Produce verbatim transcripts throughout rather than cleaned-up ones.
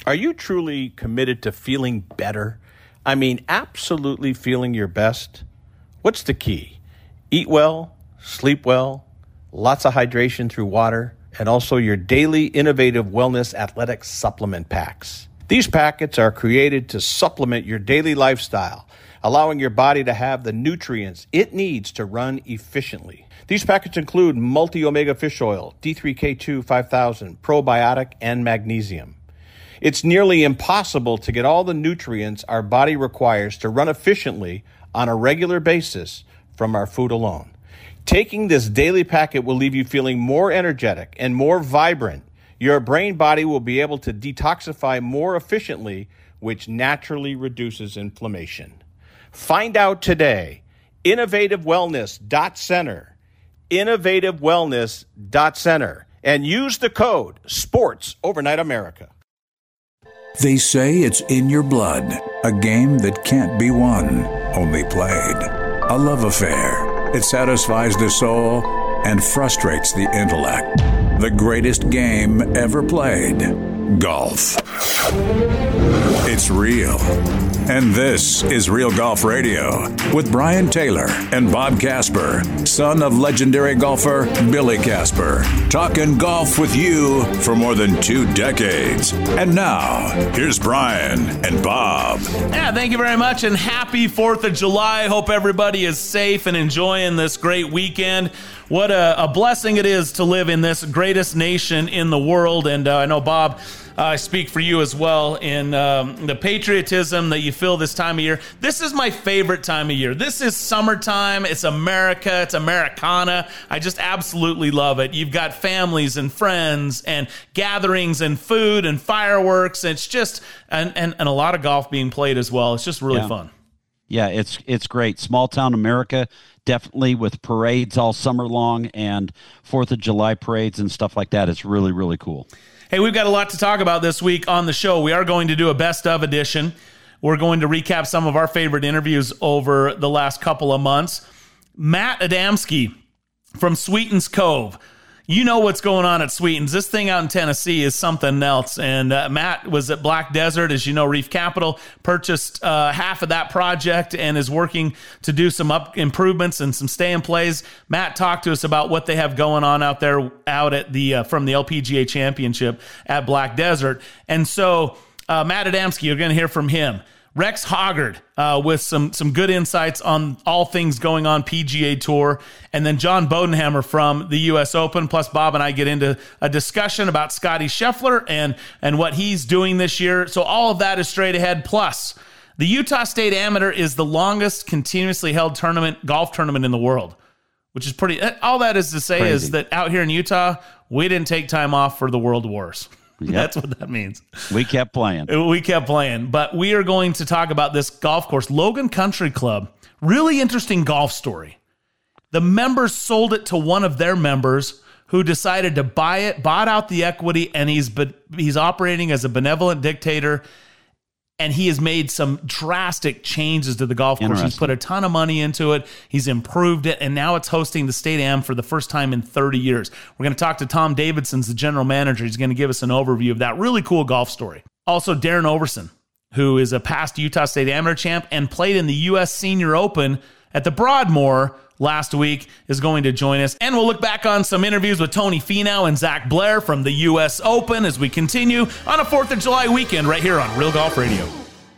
Are you truly committed to feeling better? I mean, absolutely feeling your best? What's the key? Eat well, sleep well, lots of hydration through water, and also your daily innovative wellness athletic supplement packs. These packets are created to supplement your daily lifestyle, allowing your body to have the nutrients it needs to run efficiently. These packets include multi-omega fish oil, D three K two five thousand, probiotic, and magnesium. It's nearly impossible to get all the nutrients our body requires to run efficiently on a regular basis from our food alone. Taking this daily packet will leave you feeling more energetic and more vibrant. Your brain body will be able to detoxify more efficiently, which naturally reduces inflammation. Find out today. innovative wellness dot center. innovative wellness dot center. And use the code SPORTS Overnight America. They say it's in your blood, a game that can't be won, only played. A love affair. It satisfies the soul and frustrates the intellect. The greatest game ever played. Golf. It's real. And this is Real Golf Radio with Brian Taylor and Bob Casper, son of legendary golfer Billy Casper, talking golf with you for more than two decades. And now, here's Brian and Bob. Yeah, thank you very much, and happy fourth of July. Hope everybody is safe and enjoying this great weekend. What a, a blessing it is to live in this greatest nation in the world. And uh, I know, Bob, uh, I speak for you as well in um, the patriotism that you feel this time of year. This is my favorite time of year. This is summertime. It's America. It's Americana. I just absolutely love it. You've got families and friends and gatherings and food and fireworks. It's just, and, and, and a lot of golf being played as well. It's just really yeah. fun. Yeah, it's it's great. Small town America, definitely, with parades all summer long and fourth of July parades and stuff like that. It's really, really cool. Hey, we've got a lot to talk about this week on the show. We are going to do a best of edition. We're going to recap some of our favorite interviews over the last couple of months. Matt Adamski from Sweetens Cove. You know what's going on at Sweetens. This thing out in Tennessee is something else. And uh, Matt was at Black Desert. As you know, Reef Capital purchased uh, half of that project and is working to do some up improvements and some stay and plays. Matt talked to us about what they have going on out there, out at the uh, from the L P G A Championship at Black Desert. And so uh, Matt Adamski, you're going to hear from him. Rex Hoggard uh, with some some good insights on all things going on P G A Tour. And then John Bodenhammer from the U S Open. Plus, Bob and I get into a discussion about Scotty Scheffler and, and what he's doing this year. So all of that is straight ahead. Plus, the Utah State Amateur is the longest continuously held tournament, golf tournament in the world, which is pretty... All that is to say Crazy. Is that out here in Utah, we didn't take time off for the World Wars. Yep. That's what that means. We kept playing. We kept playing. But we are going to talk about this golf course, Logan Country Club. Really interesting golf story. The members sold it to one of their members who decided to buy it, bought out the equity, and he's he's operating as a benevolent dictator. And he has made some drastic changes to the golf course. He's put a ton of money into it. He's improved it. And now it's hosting the State Am for the first time in thirty years. We're going to talk to Tom Davidson's the general manager. He's going to give us an overview of that really cool golf story. Also, Darren Overson, who is a past Utah State Amateur champ and played in the U S Senior Open at the Broadmoor last week, is going to join us. And we'll look back on some interviews with Tony Finau and Zach Blair from the U S Open as we continue on a fourth of July weekend right here on Real Golf Radio.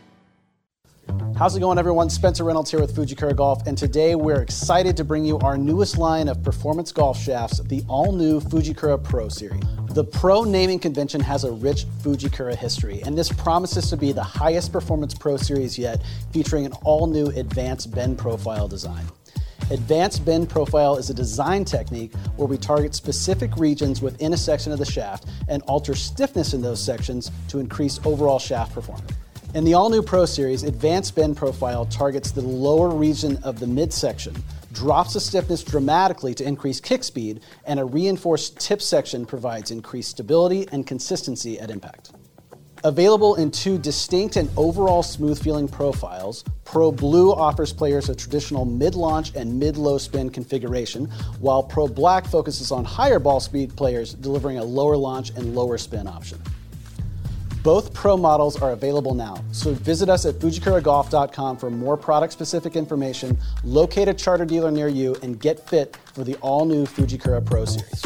How's it going, everyone? Spencer Reynolds here with Fujikura Golf, and today we're excited to bring you our newest line of performance golf shafts, the all-new Fujikura Pro Series. The Pro naming convention has a rich Fujikura history, and this promises to be the highest performance Pro Series yet, featuring an all-new advanced bend profile design. Advanced bend profile is a design technique where we target specific regions within a section of the shaft and alter stiffness in those sections to increase overall shaft performance. In the all-new Pro Series, Advanced Bend Profile targets the lower region of the midsection, drops the stiffness dramatically to increase kick speed, and a reinforced tip section provides increased stability and consistency at impact. Available in two distinct and overall smooth-feeling profiles, Pro Blue offers players a traditional mid-launch and mid-low spin configuration, while Pro Black focuses on higher ball speed players, delivering a lower launch and lower spin option. Both Pro models are available now, so visit us at Fujikura Golf dot com for more product-specific information, locate a charter dealer near you, and get fit for the all-new Fujikura Pro Series.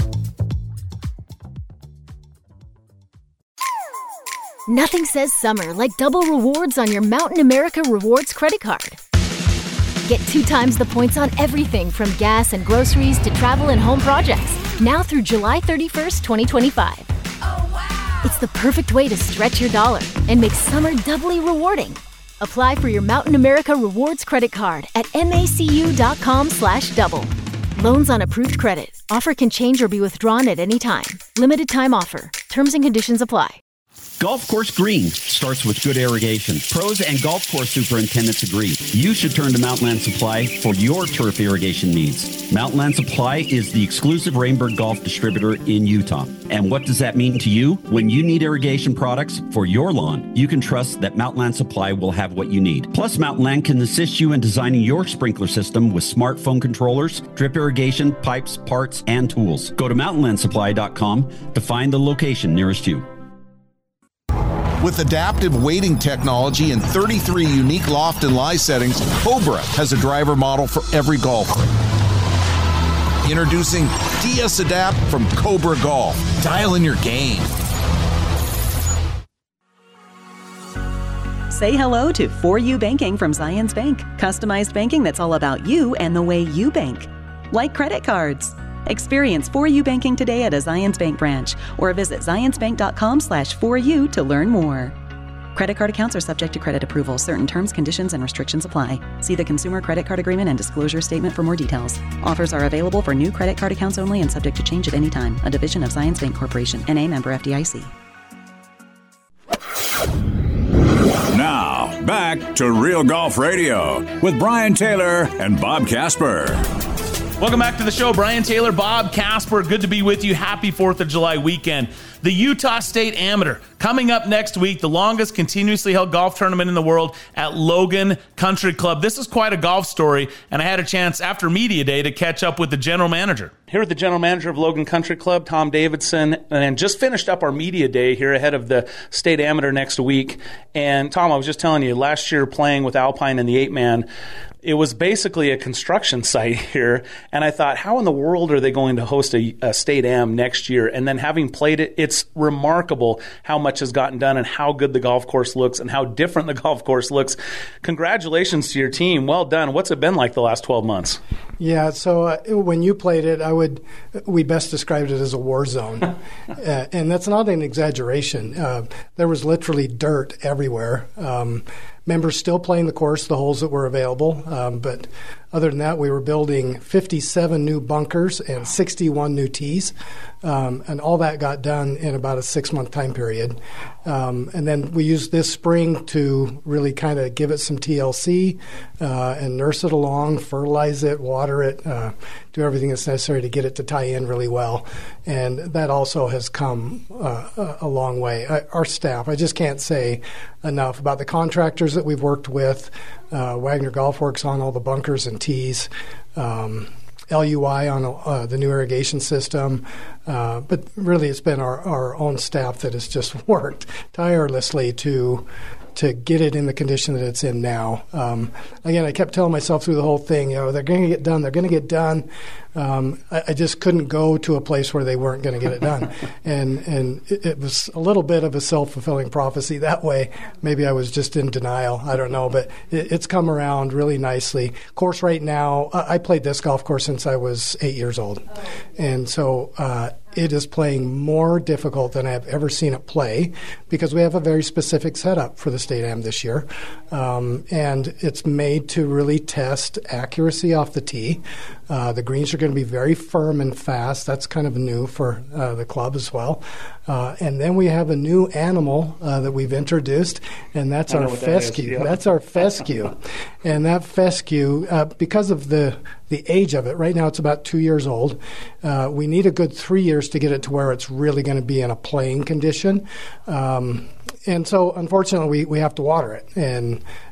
Nothing says summer like double rewards on your Mountain America Rewards credit card. Get two times the points on everything from gas and groceries to travel and home projects, now through July thirty-first, twenty twenty-five. Oh, wow! It's the perfect way to stretch your dollar and make summer doubly rewarding. Apply for your Mountain America Rewards credit card at macu.com slash double. Loans on approved credit. Offer can change or be withdrawn at any time. Limited time offer. Terms and conditions apply. Golf Course Green starts with good irrigation. Pros and golf course superintendents agree. You should turn to Mountainland Supply for your turf irrigation needs. Mountainland Supply is the exclusive Rainbird Golf distributor in Utah. And what does that mean to you? When you need irrigation products for your lawn, you can trust that Mountainland Supply will have what you need. Plus, Mountainland can assist you in designing your sprinkler system with smartphone controllers, drip irrigation, pipes, parts, and tools. Go to mountain land supply dot com to find the location nearest you. With adaptive weighting technology and thirty-three unique loft and lie settings, Cobra has a driver model for every golfer. Introducing D S Adapt from Cobra Golf. Dial in your game. Say hello to For You Banking from Zions Bank. Customized banking that's all about you and the way you bank. Like credit cards. Experience For You Banking today at a Zions Bank branch or visit zionsbank.com slash for you to learn more. Credit card accounts are subject to credit approval. Certain terms, conditions, and restrictions apply. See the Consumer Credit Card Agreement and Disclosure Statement for more details. Offers are available for new credit card accounts only and subject to change at any time. A division of Zions Bank Corporation. N A member F D I C. Now, back to Real Golf Radio with Brian Taylor and Bob Casper. Welcome back to the show. Brian Taylor, Bob Casper. Good to be with you. Happy fourth of July weekend. The Utah State Amateur coming up next week, the longest continuously held golf tournament in the world at Logan Country Club. This is quite a golf story, and I had a chance after Media Day to catch up with the general manager. Here with the general manager of Logan Country Club, Tom Davidson, and just finished up our Media Day here ahead of the State Amateur next week. And Tom, I was just telling you, last year playing with Alpine and the eight-man, it was basically a construction site here, and I thought, how in the world are they going to host a, a State Am next year? And then having played it, it's remarkable how much has gotten done and how good the golf course looks and how different the golf course looks. Congratulations to your team. Well done. What's it been like the last twelve months? Yeah, so uh, when you played it, I would we best described it as a war zone, uh, and that's not an exaggeration. Uh, there was literally dirt everywhere. Um, members still playing the course, the holes that were available, um, but other than that, we were building fifty-seven new bunkers and sixty-one new tees, um, and all that got done in about a six-month time period. Um, and then we used this spring to really kind of give it some T L C uh, and nurse it along, fertilize it, water it, uh, do everything that's necessary to get it to tie in really well. And that also has come uh, a long way. I, our staff, I just can't say enough about the contractors that we've worked with, uh, Wagner Golf Works on all the bunkers and tees, um, L U I on uh, the new irrigation system. Uh, but really, it's been our, our own staff that has just worked tirelessly to to get it in the condition that it's in now. Um, again, I kept telling myself through the whole thing, you know, they're going to get done. They're going to get done. Um, I, I just couldn't go to a place where they weren't going to get it done. and and it, it was a little bit of a self-fulfilling prophecy that way. Maybe I was just in denial. I don't know. But it, it's come around really nicely. Course right now, I, I played this golf course since I was eight years old. And so uh, it is playing more difficult than I've ever seen it play because we have a very specific setup for the State Am this year. Um, and it's made to really test accuracy off the tee. Uh, the greens are going to be very firm and fast. That's kind of new for uh, the club as well. Uh, and then we have a new animal uh, that we've introduced, and that's our fescue. That yeah. That's our fescue. And that fescue, uh, because of the the age of it, right now it's about two years old. Uh, we need a good three years to get it to where it's really going to be in a playing condition. Um, and so, unfortunately, we, we have to water it. And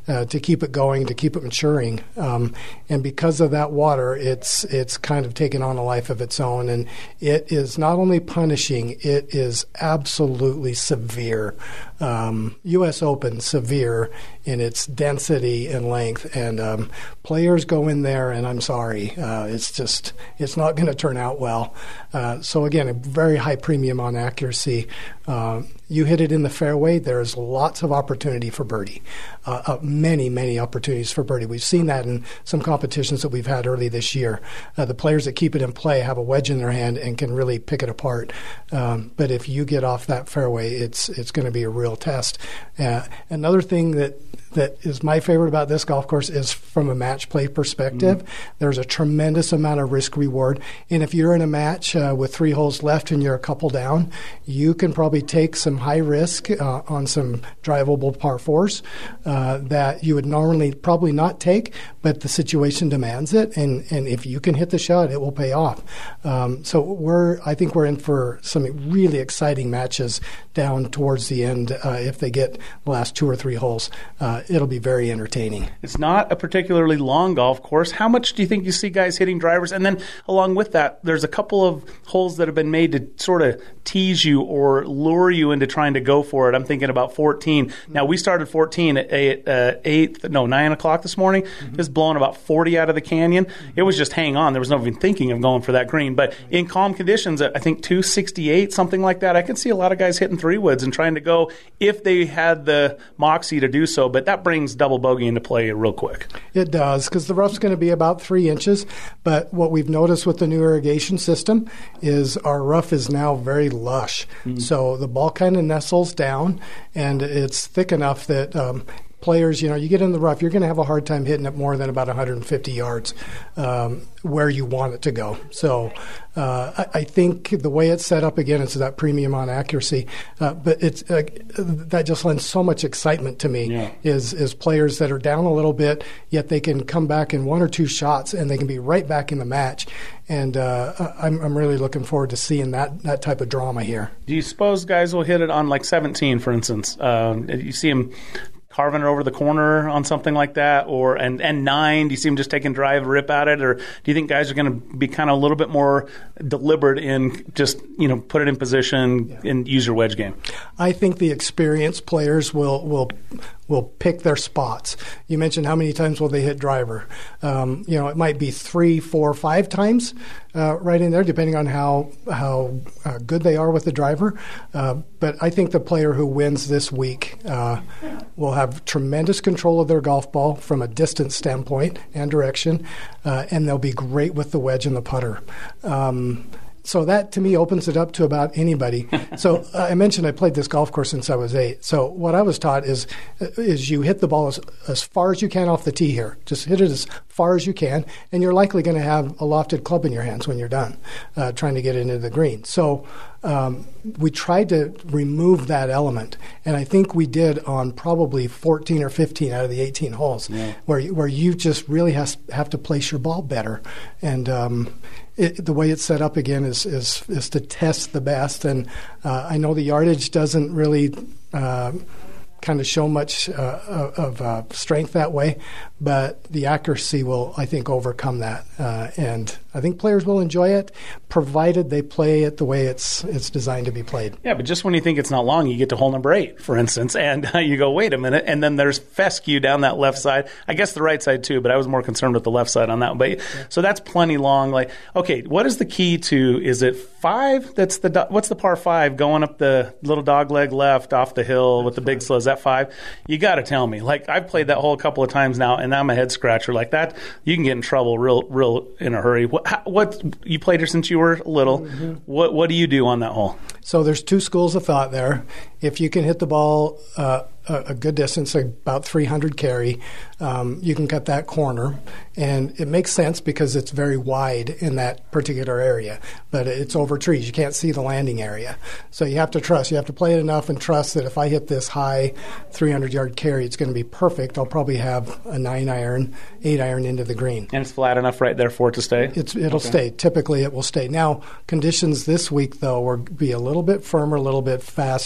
uh, to keep it going, to keep it maturing. Um, and because of that water, it's it's kind of taken on a life of its own. And it is not only punishing, it is absolutely severe. Um, U S Open, severe in its density and length. And um, players go in there, and I'm sorry, uh, it's just, it's not going to turn out well. Uh, so again, a very high premium on accuracy. Uh, you hit it in the fairway, there's lots of opportunity for birdie. Uh, uh, many, many opportunities for birdie. We've seen that in some competitions that we've had early this year. Uh, the players that keep it in play have a wedge in their hand and can really pick it apart. Um, but if you get off that fairway, it's it's going to be a real test. Uh, another thing that that is my favorite about this golf course is from a match play perspective. Mm. There's a tremendous amount of risk reward. And if you're in a match uh, with three holes left and you're a couple down, you can probably take some high risk uh, on some drivable par fours uh, that you would normally probably not take, but the situation demands it. And, and if you can hit the shot, it will pay off. Um, so we're, I think we're in for some really exciting matches down towards the end. Uh, if they get the last two or three holes, uh, it'll be very entertaining. It's not a particularly long golf course. How much do you think you see guys hitting drivers? And then along with that, there's a couple of holes that have been made to sort of tease you or lure you into trying to go for it. I'm thinking about fourteen. Now, we started fourteen at eight, uh, eight no, nine o'clock this morning. Mm-hmm. It was blowing about forty out of the canyon. It was just hang on. There was no even thinking of going for that green. But in calm conditions, I think two sixty-eight, something like that, I can see a lot of guys hitting three woods and trying to go if they had the moxie to do so. But that brings double bogey into play real quick. It does, because the rough's going to be about three inches. But what we've noticed with the new irrigation system is our rough is now very lush. Mm-hmm. So the ball kind of nestles down, and it's thick enough that um, players, you know, you get in the rough, you're going to have a hard time hitting it more than about one hundred fifty yards um, where you want it to go. So uh, I, I think the way it's set up, again, it's that premium on accuracy. Uh, but it's uh, that just lends so much excitement to me. Yeah. Is is players that are down a little bit, yet they can come back in one or two shots and they can be right back in the match. And uh, I'm, I'm really looking forward to seeing that, that type of drama here. Do you suppose guys will hit it on like seventeen, for instance? Uh, you see them carving it over the corner on something like that, or and, and nine, do you see them just taking drive, rip at it, or do you think guys are going to be kind of a little bit more deliberate in just, you know, put it in position yeah. and use your wedge game? I think the experienced players will will will pick their spots. You mentioned how many times will they hit driver. Um, you know, it might be three, four, five times uh, right in there, depending on how how uh, good they are with the driver. Uh, but I think the player who wins this week uh, will have tremendous control of their golf ball from a distance standpoint and direction, uh, and they'll be great with the wedge and the putter. Um, So that, to me, opens it up to about anybody. So uh, I mentioned I played this golf course since I was eight. So what I was taught is is you hit the ball as, as far as you can off the tee here. Just hit it as far as you can, and you're likely going to have a lofted club in your hands when you're done uh, trying to get it into the green. So um, we tried to remove that element, and I think we did on probably fourteen or fifteen out of the eighteen holes, yeah. where, where you just really has, have to place your ball better. And um, It, the way it's set up again is is, is to test the best, and uh, I know the yardage doesn't really uh, kind of show much uh, of uh, strength that way, but the accuracy will, I think, overcome that, uh, and I think players will enjoy it, provided they play it the way it's it's designed to be played. Yeah, but just when you think it's not long, you get to hole number eight, for instance, and uh, you go, wait a minute, and then there's fescue down that left side. I guess the right side too, but I was more concerned with the left side on that one. But yeah. So that's plenty long. Like, okay, what is the key to? Is it five? That's the do- what's the par five going up the little dog leg left off the hill that's with the big slow? Is that five? You got to tell me. Like, I've played that hole a couple of times now, and I'm a head scratcher like that. You can get in trouble real, real in a hurry. What, how, what you played her since you were little? Mm-hmm. What what do you do on that hole? So there's two schools of thought there. If you can hit the ball uh, a, a good distance, about three hundred carry, um, you can cut that corner. And it makes sense because it's very wide in that particular area, but it's over trees. You can't see the landing area. So you have to trust. You have to play it enough and trust that if I hit this high three hundred yard carry, it's going to be perfect. I'll probably have a nine iron, eight iron into the green. And it's flat enough right there for it to stay? It's, it'll okay. stay. Typically, it will stay. Now, conditions this week, though, will be a little bit firmer, a little bit faster.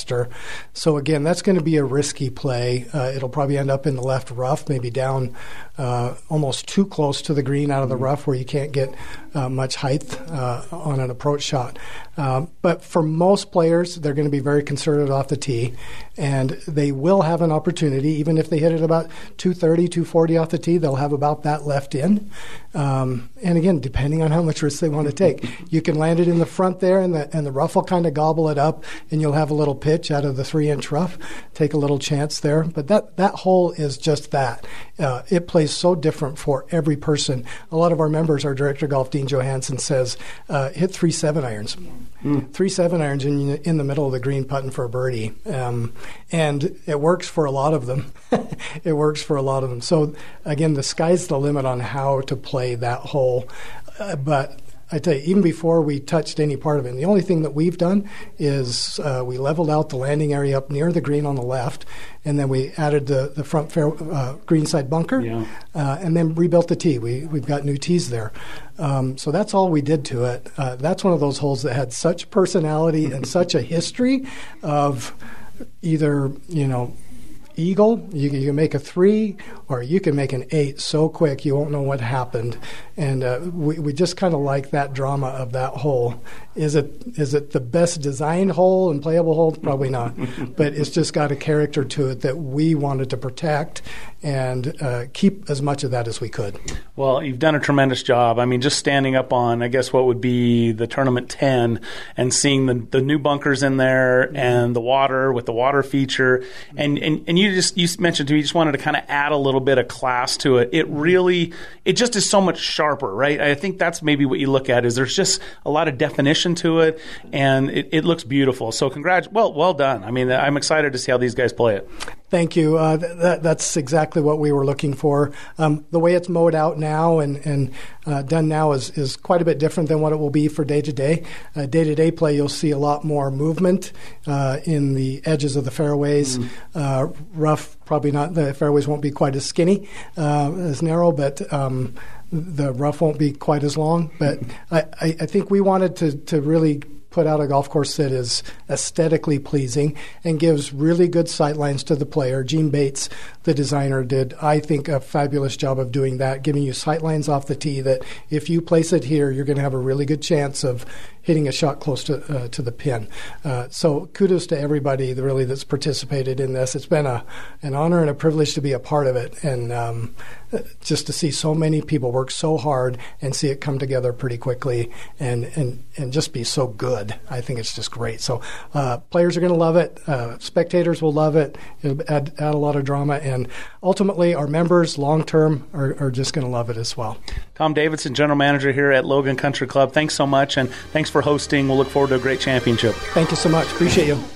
So again, that's going to be a risky play. Uh, it'll probably end up in the left rough, maybe down uh, almost too close to the green out of the rough where you can't get uh, much height uh, on an approach shot. Um, but for most players, they're going to be very conservative off the tee, and they will have an opportunity, even if they hit it about two thirty, two forty off the tee, they'll have about that left in. Um, and again, depending on how much risk they want to take, you can land it in the front there, and the, and the rough will kind of gobble it up, and you'll have a little pitch out of the three-inch rough. Take a little chance there. But that, that hole is just that. Uh, it plays so different for every person. A lot of our members, our director of golf, Dean Johansson, says, uh, hit three seven irons. Mm. Three seven irons in, in the middle of the green putting for a birdie. Um, and it works for a lot of them. It works for a lot of them. So, again, the sky's the limit on how to play that hole. Uh, but I tell you, even before we touched any part of it, and the only thing that we've done is uh, we leveled out the landing area up near the green on the left, and then we added the, the front fair, uh, greenside bunker, yeah. uh, and then rebuilt the tee. We, we've got new tees there. Um, so that's all we did to it. Uh, that's one of those holes that had such personality and such a history of either, you know, eagle, you, you can make a three, or you can make an eight so quick you won't know what happened. And uh, we, we just kind of like that drama of that hole. Is it is it the best designed hole and playable hole? Probably not. But it's just got a character to it that we wanted to protect and uh, keep as much of that as we could. Well, you've done a tremendous job. I mean, just standing up on, I guess, what would be the Tournament ten and seeing the, the new bunkers in there and the water with the water feature. And, and, and you just you mentioned to me you just wanted to kind of add a little bit of class to it. It really, it just is so much sharper, right? I think that's maybe what you look at is there's just a lot of definition to it, and it, it looks beautiful. So congrats. Well, well done. I mean, I'm excited to see how these guys play it. Thank you. Uh, that, that's exactly what we were looking for. Um, the way it's mowed out now and, and uh, done now is, is quite a bit different than what it will be for day-to-day. Uh, day-to-day play, you'll see a lot more movement uh, in the edges of the fairways. Mm. Uh, rough, probably not. The fairways won't be quite as skinny, uh, as narrow, but um, the rough won't be quite as long. But I, I, I think we wanted to, to really put out a golf course that is aesthetically pleasing and gives really good sight lines to the player. Gene Bates, the designer, did, I think, a fabulous job of doing that, giving you sight lines off the tee that if you place it here, you're going to have a really good chance of hitting a shot close to uh, to the pin. Uh, so kudos to everybody that really that's participated in this. It's been a an honor and a privilege to be a part of it, and um, just to see so many people work so hard and see it come together pretty quickly and and, and just be so good. I think it's just great. So uh, players are going to love it. Uh, spectators will love it. It'll add, add a lot of drama, and ultimately our members long term are, are just going to love it as well. Tom Davidson, General Manager here at Logan Country Club. Thanks so much, and thanks for hosting. We'll look forward to a great championship. Thank you so much. Appreciate you.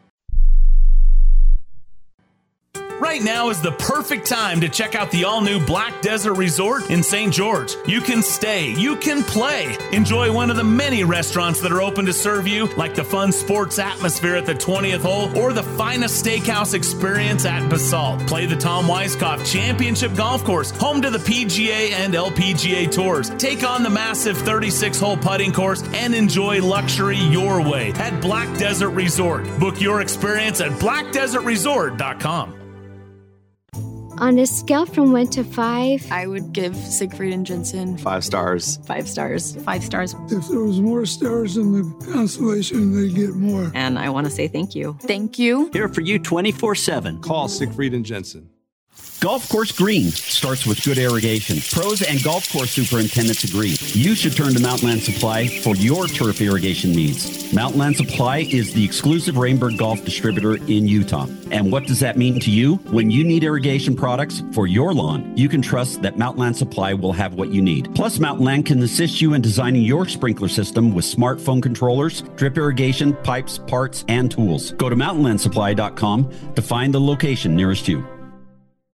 Right now is the perfect time to check out the all-new Black Desert Resort in Saint George. You can stay, you can play, enjoy one of the many restaurants that are open to serve you, like the fun sports atmosphere at the twentieth hole or the finest steakhouse experience at Basalt. Play the Tom Weiskopf Championship Golf Course, home to the P G A and L P G A Tours. Take on the massive thirty-six hole putting course and enjoy luxury your way at Black Desert Resort. Book your experience at black desert resort dot com. On a scale from one to five, I would give Siegfried and Jensen five stars. Five stars. Five stars. If there was more stars in the constellation, they'd get more. And I want to say thank you. Thank you. Here for you twenty-four seven. Call Siegfried and Jensen. Golf Course Green starts with good irrigation. Pros and golf course superintendents agree. You should turn to Mountainland Supply for your turf irrigation needs. Mountainland Supply is the exclusive Rainbird Golf distributor in Utah. And what does that mean to you? When you need irrigation products for your lawn, you can trust that Mountainland Supply will have what you need. Plus, Mountainland can assist you in designing your sprinkler system with smartphone controllers, drip irrigation, pipes, parts, and tools. Go to mountainland supply dot com to find the location nearest you.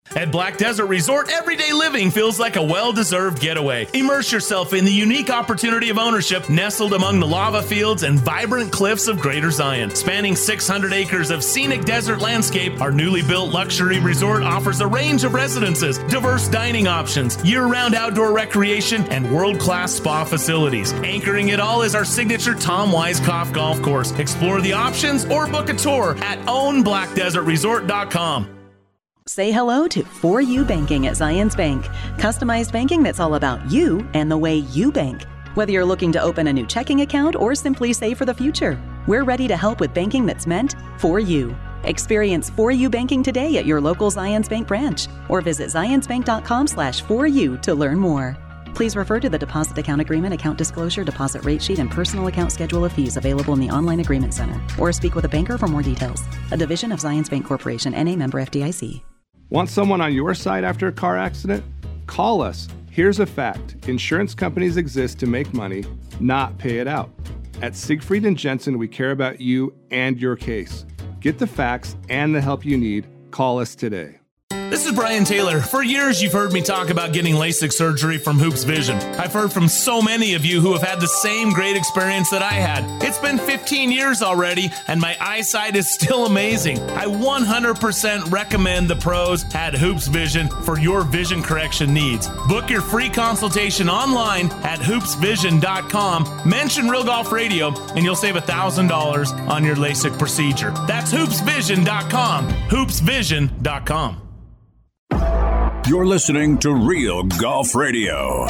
At Black Desert Resort, everyday living feels like a well-deserved getaway. Immerse yourself in the unique opportunity of ownership nestled among the lava fields and vibrant cliffs of Greater Zion. Spanning six hundred acres of scenic desert landscape, our newly built luxury resort offers a range of residences, diverse dining options, year-round outdoor recreation, and world-class spa facilities. Anchoring it all is our signature Tom Weiskopf golf course. Explore the options or book a tour at own black desert resort dot com. Say hello to For You Banking at Zions Bank. Customized banking that's all about you and the way you bank. Whether you're looking to open a new checking account or simply save for the future, we're ready to help with banking that's meant for you. Experience For You Banking today at your local Zions Bank branch or visit zions bank dot com slash for you to learn more. Please refer to the deposit account agreement, account disclosure, deposit rate sheet, and personal account schedule of fees available in the online agreement center, or speak with a banker for more details. A division of Zions Bank Corporation, N A member F D I C. Want someone on your side after a car accident? Call us. Here's a fact. Insurance companies exist to make money, not pay it out. At Siegfried and Jensen, we care about you and your case. Get the facts and the help you need. Call us today. This is Brian Taylor. For years, you've heard me talk about getting LASIK surgery from Hoops Vision. I've heard from so many of you who have had the same great experience that I had. It's been fifteen years already, and my eyesight is still amazing. I one hundred percent recommend the pros at Hoops Vision for your vision correction needs. Book your free consultation online at hoops vision dot com. Mention Real Golf Radio, and you'll save one thousand dollars on your LASIK procedure. That's hoops vision dot com. hoops vision dot com. You're listening to Real Golf Radio.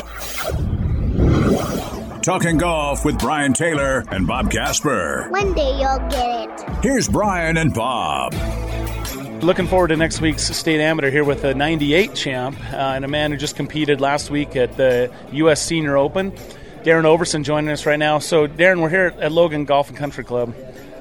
Talking golf with Brian Taylor and Bob Casper. One day you'll get it. Here's Brian and Bob. Looking forward to next week's State Amateur here with a ninety-eight champ uh, and a man who just competed last week at the U S Senior Open. Darren Overson joining us right now. So, Darren, we're here at Logan Golf and Country Club.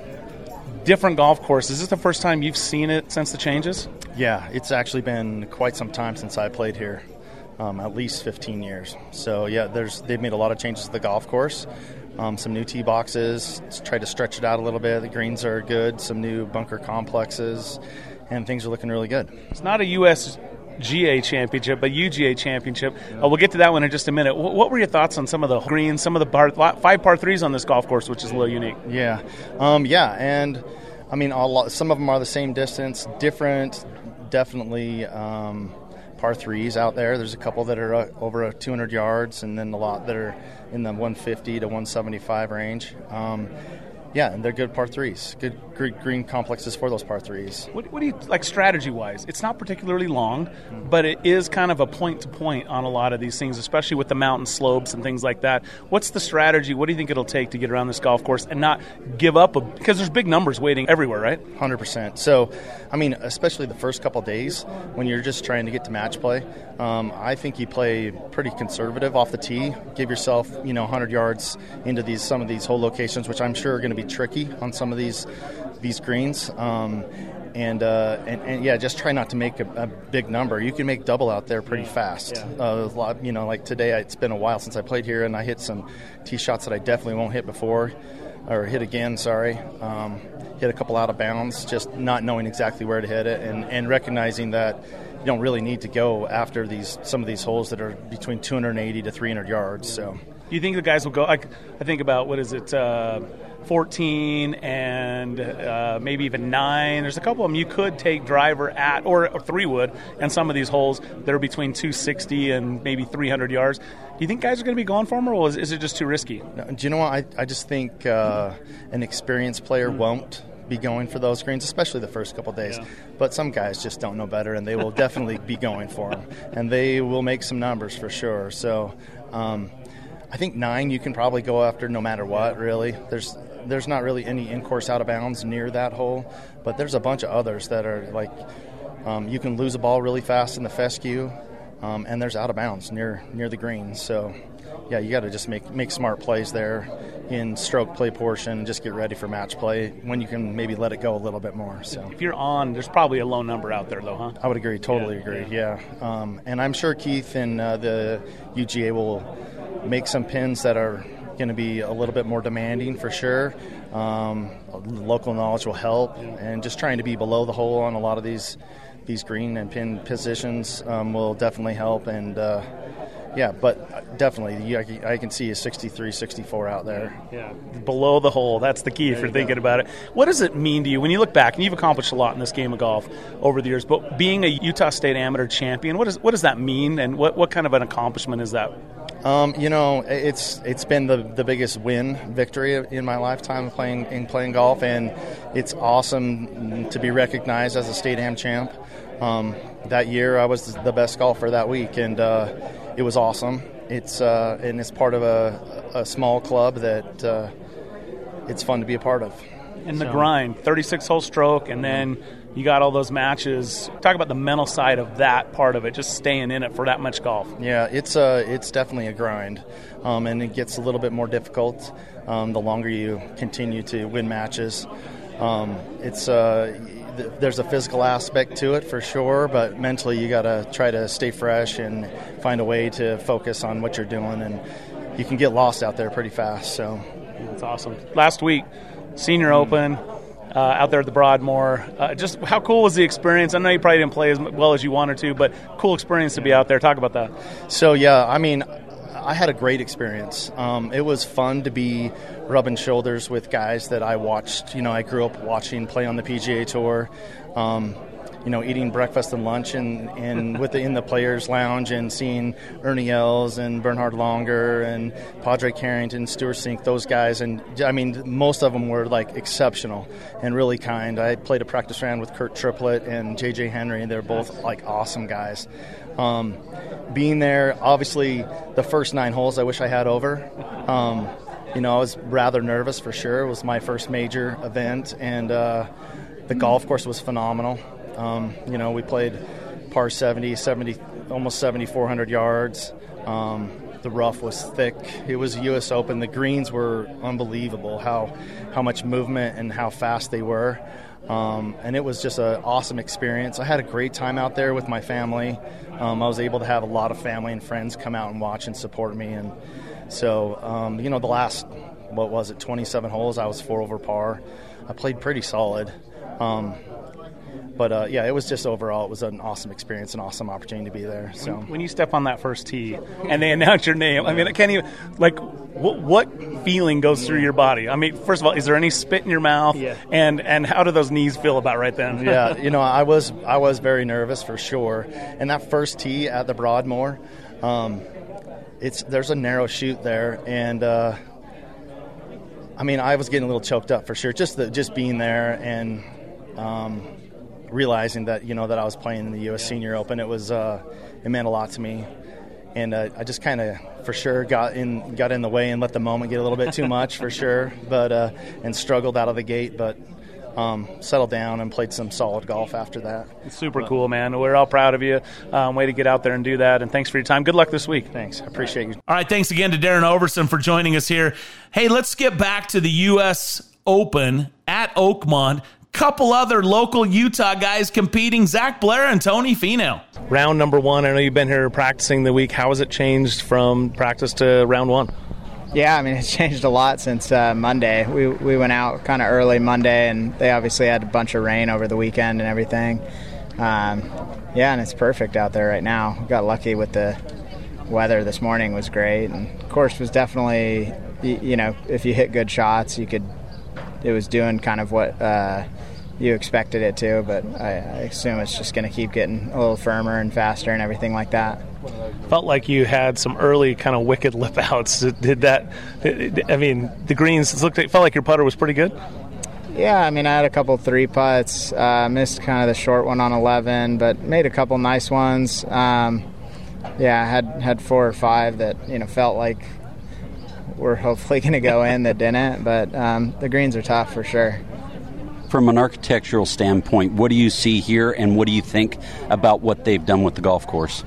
Different golf course. Is this the first time you've seen it since the changes? Yeah, it's actually been quite some time since I played here, um, at least fifteen years. So, yeah, there's they've made a lot of changes to the golf course. Um, some new tee boxes, tried to stretch it out a little bit. The greens are good, some new bunker complexes, and things are looking really good. It's not a U S G A championship, but U G A championship. Uh, we'll get to that one in just a minute. What, what were your thoughts on some of the greens, some of the par, five par threes on this golf course, which is a little unique? Yeah, um, yeah, and I mean, a lot, some of them are the same distance, different, definitely um, par threes out there. There's a couple that are uh, over two hundred yards, and then a lot that are in the one fifty to one seventy-five range. Um, Yeah, and they're good par threes, good green complexes for those par threes. What, what do you like strategy-wise? It's not particularly long, mm-hmm. but it is kind of a point-to-point on a lot of these things, especially with the mountain slopes and things like that. What's the strategy? What do you think it'll take to get around this golf course and not give up? A, because there's big numbers waiting everywhere, right? one hundred percent. So, I mean, especially the first couple of days when you're just trying to get to match play, um, I think you play pretty conservative off the tee. Give yourself, you know, one hundred yards into these some of these hole locations, which I'm sure are going to be tricky on some of these these greens, um, and, uh, and and yeah, just try not to make a, a big number. You can make double out there pretty fast. Yeah. Uh, a lot, you know, like today, it's been a while since I played here, and I hit some tee shots that I definitely won't hit before, or hit again. Sorry, um, hit a couple out of bounds, just not knowing exactly where to hit it, and, and recognizing that you don't really need to go after these some of these holes that are between two hundred eighty to three hundred yards. So, do you think the guys will go? I, I think about what is it? Uh, fourteen and uh, maybe even nine. There's a couple of them you could take driver at, or, or three wood, and some of these holes that are between two sixty and maybe three hundred yards. Do you think guys are going to be going for them, or is, is it just too risky? No, do you know what? I, I just think uh, an experienced player mm-hmm. won't be going for those greens, especially the first couple of days. Yeah. But some guys just don't know better, and they will definitely be going for them. And they will make some numbers for sure. So um, I think nine you can probably go after no matter what, really. There's There's not really any in-course out of bounds near that hole, but there's a bunch of others that are like um, you can lose a ball really fast in the fescue, um, and there's out of bounds near near the greens. So, yeah, you got to just make make smart plays there in stroke play portion and just get ready for match play when you can maybe let it go a little bit more. So if you're on, there's probably a low number out there, though, huh? I would agree, totally yeah, agree, yeah. yeah. Um, and I'm sure Keith and uh, the U G A will make some pins that are going to be a little bit more demanding for sure. Um, local knowledge will help, and just trying to be below the hole on a lot of these these green and pin positions um, will definitely help. And uh, yeah, but definitely I can see a sixty-three, sixty-four out there. Yeah, below the hole. That's the key there if you're thinking go. about it. What does it mean to you when you look back, and you've accomplished a lot in this game of golf over the years, but being a Utah State Amateur champion, what, is, what does that mean, and what, what kind of an accomplishment is that? Um, you know, it's it's been the, the biggest win victory in my lifetime playing in playing golf, and it's awesome to be recognized as a state am champ. Um, that year, I was the best golfer that week, and uh, it was awesome. It's uh, and it's part of a, a small club that uh, it's fun to be a part of. And the so. grind, thirty-six hole stroke, and then you got all those matches. Talk about the mental side of that part of it, just staying in it for that much golf. Yeah, it's uh, it's definitely a grind, um, and it gets a little bit more difficult um, the longer you continue to win matches. Um, it's uh, th- there's a physical aspect to it for sure, but mentally you got to try to stay fresh and find a way to focus on what you're doing, and you can get lost out there pretty fast. So that's awesome. Last week, Senior mm-hmm. Open. Uh, out there at the Broadmoor. Uh, just how cool was the experience? I know you probably didn't play as well as you wanted to, but cool experience to be out there. Talk about that. So, yeah, I mean, I had a great experience. Um, it was fun to be rubbing shoulders with guys that I watched. You know, I grew up watching play on the P G A Tour. Um, you know, eating breakfast and lunch in, in with the, in the Players Lounge and seeing Ernie Els and Bernhard Longer and Padre Carrington, Stuart Sink, those guys. And, I mean, most of them were, like, exceptional and really kind. I played a practice round with Kurt Triplett and J J Henry, and they're both, like, awesome guys. Um, being there, obviously, the first nine holes I wish I had over. Um, you know, I was rather nervous for sure. It was my first major event, and uh, the golf course was phenomenal. Um, you know, we played par seventy, seventy, almost seventy-four hundred yards. Um, the rough was thick. It was a U S Open. The greens were unbelievable, how how much movement and how fast they were. Um, and it was just an awesome experience. I had a great time out there with my family. Um, I was able to have a lot of family and friends come out and watch and support me. And so, um, you know, the last, what was it, twenty-seven holes, I was four over par. I played pretty solid. Um, But, uh, yeah, it was just overall, it was an awesome experience, an awesome opportunity to be there. So When you step on that first tee and they announce your name, I mean, I can't even, like, what, what feeling goes through your body? I mean, first of all, is there any spit in your mouth? Yeah. And and how do those knees feel about right then? Yeah, you know, I was I was very nervous for sure. And that first tee at the Broadmoor, um, it's there's a narrow chute there, and uh, I mean, I was getting a little choked up for sure, just the, just being there and um, realizing that, you know, that I was playing in the U S Senior Open. It was uh, it meant a lot to me, and uh, I just kind of for sure got in got in the way and let the moment get a little bit too much for sure, but uh, and struggled out of the gate, but um, settled down and played some solid golf after that. It's super but, cool, man. We're all proud of you. Um, way to get out there and do that, and thanks for your time. Good luck this week. Thanks. I appreciate you. All right, thanks again to Darren Overson for joining us here. Hey, let's get back to the U S Open at Oakmont. Couple other local Utah guys competing, Zach Blair and Tony Finau. Round number one, I know you've been here practicing the week. How has it changed from practice to round one? Yeah, I mean, it's changed a lot since uh, Monday. We we went out kind of early Monday, and they obviously had a bunch of rain over the weekend and everything. Um, yeah, and it's perfect out there right now. We got lucky with the weather this morning. It was great, and the course was definitely, you, you know, if you hit good shots, you could, it was doing kind of what uh, you expected it to, but I, I assume it's just going to keep getting a little firmer and faster and everything like that. Felt like you had some early kind of wicked lip outs. Did that, I mean, the greens, it looked like, felt like your putter was pretty good? Yeah, I mean, I had a couple three putts, uh, missed kind of the short one on eleven, but made a couple nice ones. Um, yeah, I had, had four or five that, you know, felt like were hopefully going to go in that didn't, but um, the greens are tough for sure. From an architectural standpoint, what do you see here, and what do you think about what they've done with the golf course?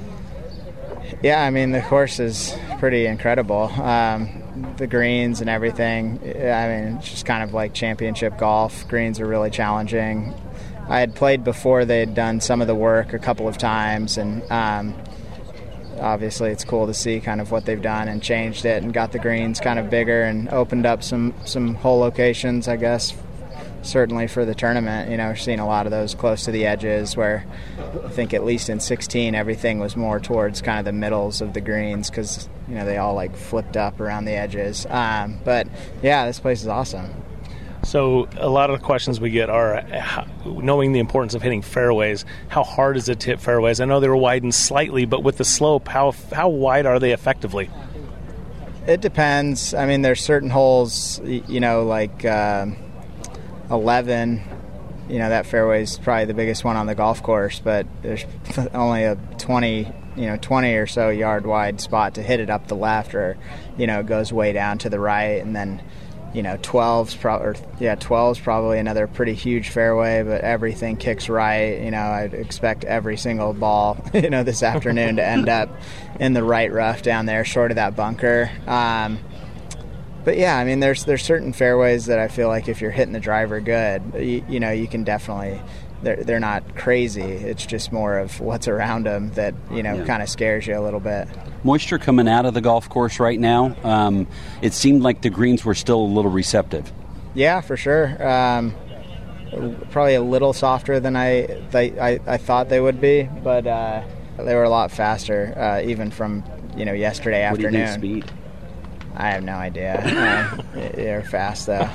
Yeah, I mean, the course is pretty incredible. Um, the greens and everything, I mean, it's just kind of like championship golf. Greens are really challenging. I had played before they had done some of the work a couple of times, and um, obviously it's cool to see kind of what they've done and changed it and got the greens kind of bigger and opened up some, some hole locations, I guess, certainly for the tournament. You know, we're seeing a lot of those close to the edges where I think at least in sixteen everything was more towards kind of the middles of the greens because, you know, they all like flipped up around the edges. Um, but, yeah, this place is awesome. So a lot of the questions we get are, how, knowing the importance of hitting fairways, how hard is it to hit fairways? I know they were widened slightly, but with the slope, how how wide are they effectively? It depends. I mean, there's certain holes, you know, like uh, eleven, you know, that fairway is probably the biggest one on the golf course, but there's only a twenty, you know, twenty or so yard wide spot to hit it up the left, or, you know, it goes way down to the right, and then, you know, twelve's probably, yeah, twelve's probably another pretty huge fairway, but everything kicks right. You know, I'd expect every single ball, you know, this afternoon to end up in the right rough down there, short of that bunker. Um, but yeah, I mean, there's there's certain fairways that I feel like if you're hitting the driver good, you, you know, you can definitely. They're they're not crazy. It's just more of what's around them that, you know, yeah. kind of scares you a little bit. Moisture coming out of the golf course right now. Um, it seemed like the greens were still a little receptive. Yeah, for sure. Um, probably a little softer than I they, I, I thought they would be, but uh, they were a lot faster, uh, even from, you know, yesterday what afternoon. What do you think speed? I have no idea. uh, they're fast, though.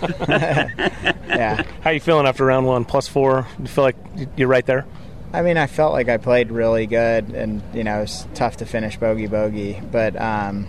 Yeah. How are you feeling after round one? Plus four? You feel like you're right there? I mean, I felt like I played really good, and, you know, it's tough to finish bogey-bogey. But, um,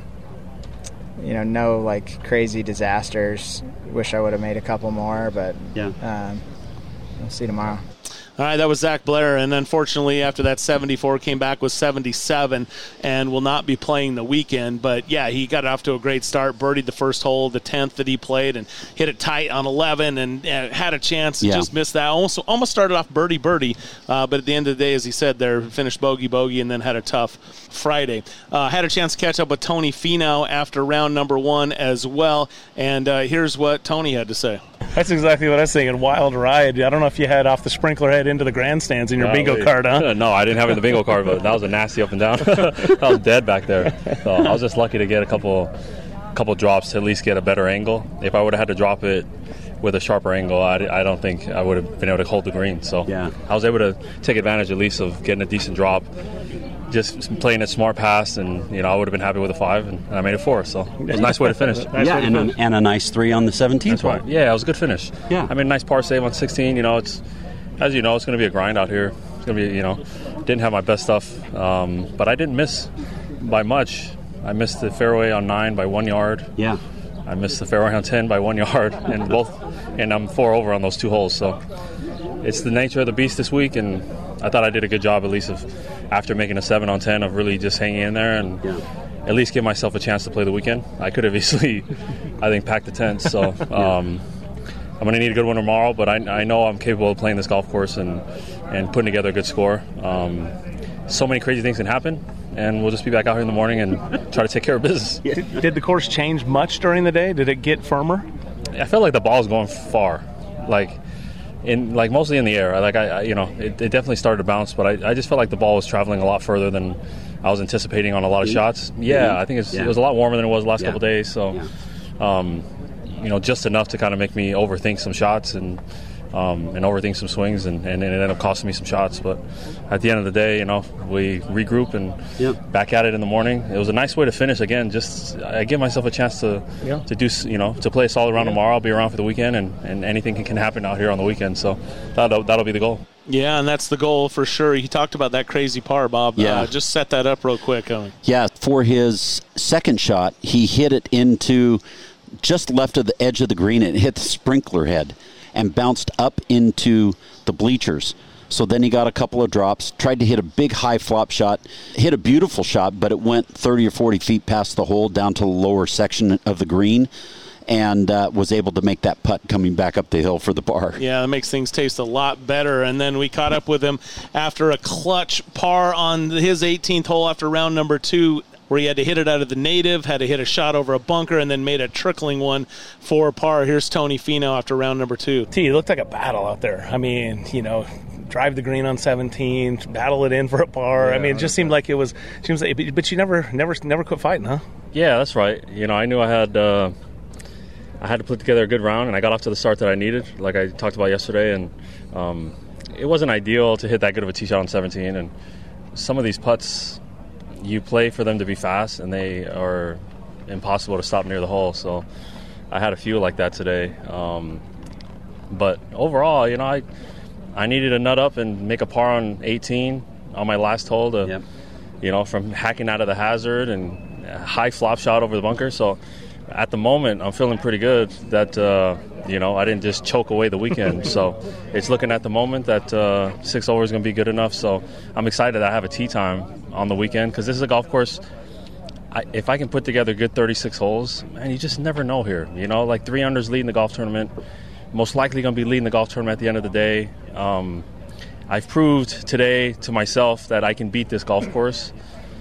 you know, no, like, crazy disasters. Wish I would have made a couple more, but yeah. um, we'll see tomorrow. All right, that was Zach Blair, and unfortunately after that seventy-four came back with seventy-seven and will not be playing the weekend. But, yeah, he got off to a great start, birdied the first hole, the tenth that he played, and hit it tight on eleven and uh, had a chance, yeah. just missed that. Almost, almost started off birdie-birdie, uh, but at the end of the day, as he said there, finished bogey-bogey and then had a tough Friday. Uh, had a chance to catch up with Tony Finau after round number one as well, and uh, here's what Tony had to say. That's exactly what I was thinking. Wild ride. I don't know if you had off the sprinkler head into the grandstands in your no, bingo wait. card, huh? No, I didn't have it in the bingo card, but that was a nasty up and down. I was dead back there. So I was just lucky to get a couple couple drops to at least get a better angle. If I would have had to drop it with a sharper angle, I, I don't think I would have been able to hold the green. So yeah. I was able to take advantage at least of getting a decent drop. Just playing a smart pass, and, you know, I would have been happy with a five, and I made it four. So it was a nice way to finish. nice yeah, and, finish. A, and a nice three on the seventeenth hole. Right. Yeah, it was a good finish. Yeah, I mean, nice par save on sixteen. You know, it's, as you know, it's going to be a grind out here. It's going to be, you know, didn't have my best stuff, um, but I didn't miss by much. I missed the fairway on nine by one yard. Yeah, I missed the fairway on ten by one yard, and both, and I'm four over on those two holes. So it's the nature of the beast this week, and I thought I did a good job, at least of after making a seven on ten, of really just hanging in there and yeah. at least give myself a chance to play the weekend. I could have easily, I think, packed the tent. So um, I'm going to need a good one tomorrow, but I, I know I'm capable of playing this golf course and, and putting together a good score. Um, so many crazy things can happen, and we'll just be back out here in the morning and try to take care of business. Did, did the course change much during the day? Did it get firmer? I felt like the ball was going far, like in like mostly in the air. Like I, I you know, it, it definitely started to bounce, but I, I just felt like the ball was traveling a lot further than I was anticipating on a lot of shots. Yeah, I think it's, yeah. it was a lot warmer than it was the last yeah. couple of days. So, yeah. um, you know, just enough to kind of make me overthink some shots and. Um, and overthink some swings, and, and it ended up costing me some shots. But at the end of the day, you know, we regroup and yep. back at it in the morning. It was a nice way to finish. Again, just I give myself a chance to yeah. to do, you know, to play a solid round yeah. tomorrow. I'll be around for the weekend, and, and anything can, can happen out here on the weekend. So that'll, that'll be the goal. Yeah, and that's the goal for sure. You talked about that crazy par, Bob. Yeah. Uh, just set that up real quick. Owen. Yeah, for his second shot, he hit it into just left of the edge of the green, and it hit the sprinkler head and bounced up into the bleachers. So then he got a couple of drops, tried to hit a big high flop shot, hit a beautiful shot, but it went thirty or forty feet past the hole down to the lower section of the green, and uh, was able to make that putt coming back up the hill for the par. Yeah, that makes things taste a lot better. And then we caught up with him after a clutch par on his eighteenth hole after round number two, where he had to hit it out of the native, had to hit a shot over a bunker, and then made a trickling one for par. Here's Tony Finau after round number two. T, it looked like a battle out there. I mean, you know, drive the green on seventeen, battle it in for a par. Yeah, I mean, it just seemed like it was, seems like, but you never, never, never quit fighting, huh? Yeah, that's right. You know, I knew I had, uh, I had to put together a good round, and I got off to the start that I needed, like I talked about yesterday. And um, it wasn't ideal to hit that good of a tee shot on seventeen. And some of these putts, you play for them to be fast, and they are impossible to stop near the hole. So I had a few like that today. Um, but overall, you know, I I needed to nut up and make a par on eighteen on my last hole to, yep. you know, from hacking out of the hazard and a high flop shot over the bunker. So at the moment, I'm feeling pretty good that, uh, you know, I didn't just choke away the weekend. So it's looking at the moment that uh, six over is going to be good enough. So I'm excited that I have a tee time on the weekend because this is a golf course. I, if I can put together good thirty-six holes, man, you just never know here. You know, like three unders leading the golf tournament, most likely going to be leading the golf tournament at the end of the day. Um, I've proved today to myself that I can beat this golf course.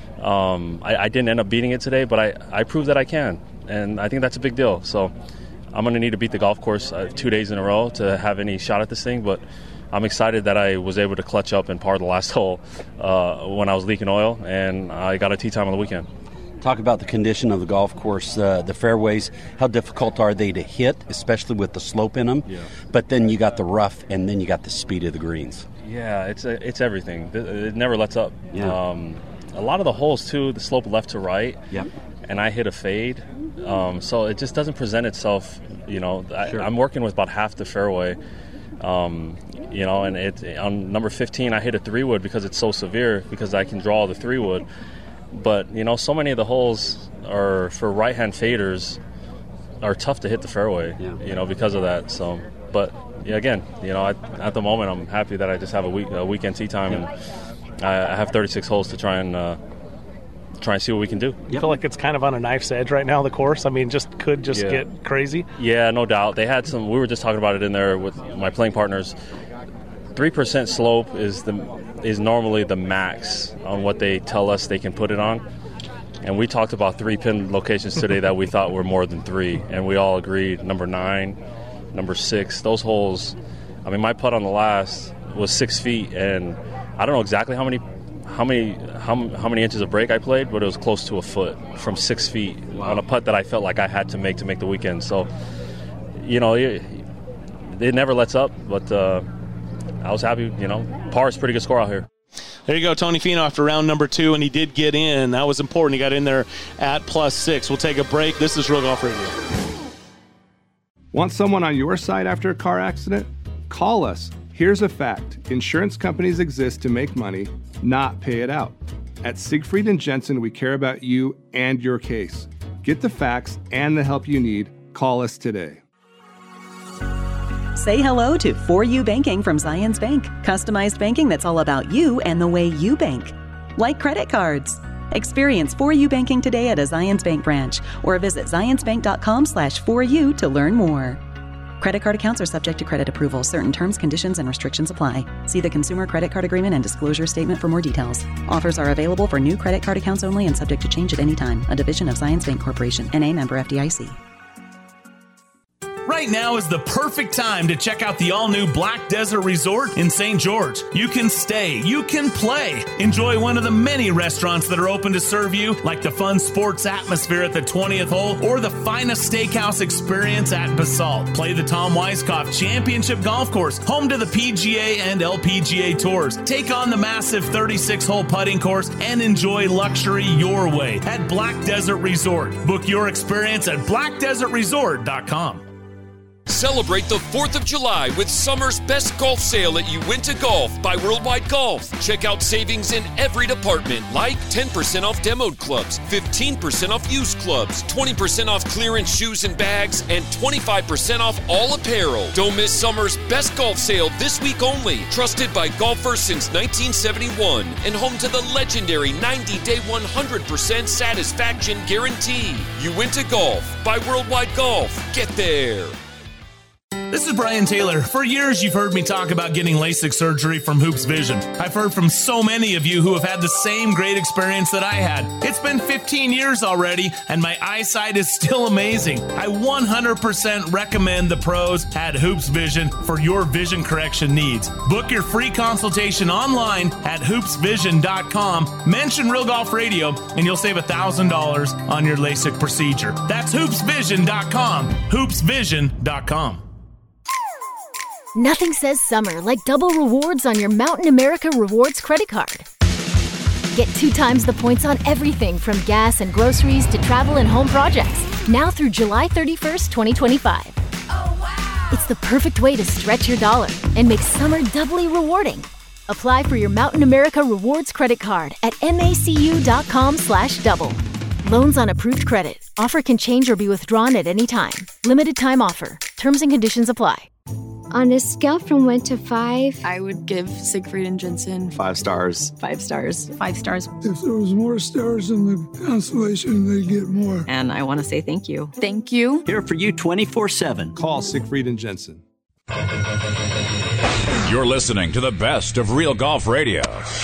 Um, I, I didn't end up beating it today, but I, I proved that I can. And I think that's a big deal. So I'm going to need to beat the golf course uh, two days in a row to have any shot at this thing. But I'm excited that I was able to clutch up and par the last hole uh, when I was leaking oil, and I got a tee time on the weekend. Talk about the condition of the golf course, uh, the fairways. How difficult are they to hit, especially with the slope in them? Yeah. But then you got the rough, and then you got the speed of the greens. Yeah, it's a, it's everything. It never lets up. Yeah. Um, a lot of the holes, too, the slope left to right. Yep. And I hit a fade. Um, so it just doesn't present itself, you know. Sure. I, I'm working with about half the fairway, um, you know, and it, on number fifteen I hit a three wood because it's so severe because I can draw the three wood. But, you know, so many of the holes are for right-hand faders are tough to hit the fairway, yeah. you know, because of that. So, but yeah, again, you know, I, at the moment I'm happy that I just have a week a weekend tee time, and I, I have thirty-six holes to try and uh, try and see what we can do. You feel like it's kind of on a knife's edge right now, the course? I mean, just could just Yeah. get crazy? Yeah, no doubt. They had some, we were just talking about it in there with my playing partners. three percent slope is the is normally the max on what they tell us they can put it on. And we talked about three pin locations today that we thought were more than three. And we all agreed, number nine, number six, those holes. I mean, my putt on the last was six feet, and I don't know exactly how many how many how, how many inches of break I played, but it was close to a foot from six feet wow. on a putt that I felt like I had to make to make the weekend. So, you know, it, it never lets up, but uh, I was happy. You know, par is a pretty good score out here. There you go, Tony Finau after round number two, and he did get in. That was important. He got in there at plus six. We'll take a break. This is Real Golf Radio. Want someone on your side after a car accident? Call us. Here's a fact. Insurance companies exist to make money, not pay it out. At Siegfried and Jensen, we care about you and your case. Get the facts and the help you need. Call us today. Say hello to For You Banking from Zions Bank. Customized banking that's all about you and the way you bank. Like credit cards. Experience For You Banking today at a Zions Bank branch or visit zionsbank.com slash for you to learn more. Credit card accounts are subject to credit approval. Certain terms, conditions, and restrictions apply. See the Consumer Credit Card Agreement and Disclosure Statement for more details. Offers are available for new credit card accounts only and subject to change at any time. A division of Zions Bank Corporation. N A member F D I C. Right now is the perfect time to check out the all-new Black Desert Resort in Saint George. You can stay, you can play. Enjoy one of the many restaurants that are open to serve you, like the fun sports atmosphere at the twentieth hole or the finest steakhouse experience at Basalt. Play the Tom Weiskopf Championship Golf Course, home to the P G A and L P G A Tours. Take on the massive thirty-six hole putting course and enjoy luxury your way at Black Desert Resort. Book your experience at black desert resort dot com. Celebrate the fourth of July with summer's best golf sale at Uinta Golf by Worldwide Golf. Check out savings in every department, like ten percent off demoed clubs, fifteen percent off used clubs, twenty percent off clearance shoes and bags, and twenty-five percent off all apparel. Don't miss summer's best golf sale this week only. Trusted by golfers since nineteen seventy-one and home to the legendary ninety-day one hundred percent satisfaction guarantee. Uinta Golf by Worldwide Golf. Get there. This is Brian Taylor. For years, you've heard me talk about getting LASIK surgery from Hoops Vision. I've heard from so many of you who have had the same great experience that I had. It's been fifteen years already, and my eyesight is still amazing. I one hundred percent recommend the pros at Hoops Vision for your vision correction needs. Book your free consultation online at hoops vision dot com. Mention Real Golf Radio, and you'll save one thousand dollars on your LASIK procedure. That's hoops vision dot com. hoops vision dot com. Nothing says summer like double rewards on your Mountain America Rewards credit card. Get two times the points on everything from gas and groceries to travel and home projects. Now through July thirty-first, twenty twenty-five. Oh, wow. It's the perfect way to stretch your dollar and make summer doubly rewarding. Apply for your Mountain America Rewards credit card at macu dot com slash double. Loans on approved credit. Offer can change or be withdrawn at any time. Limited time offer. Terms and conditions apply. On a scale from one to five, I would give Siegfried and Jensen five stars. Five stars. Five stars. If there was more stars in the constellation, they'd get more. And I want to say thank you. Thank you. Here for you twenty-four seven. Call Siegfried and Jensen. You're listening to the best of Real Golf Radio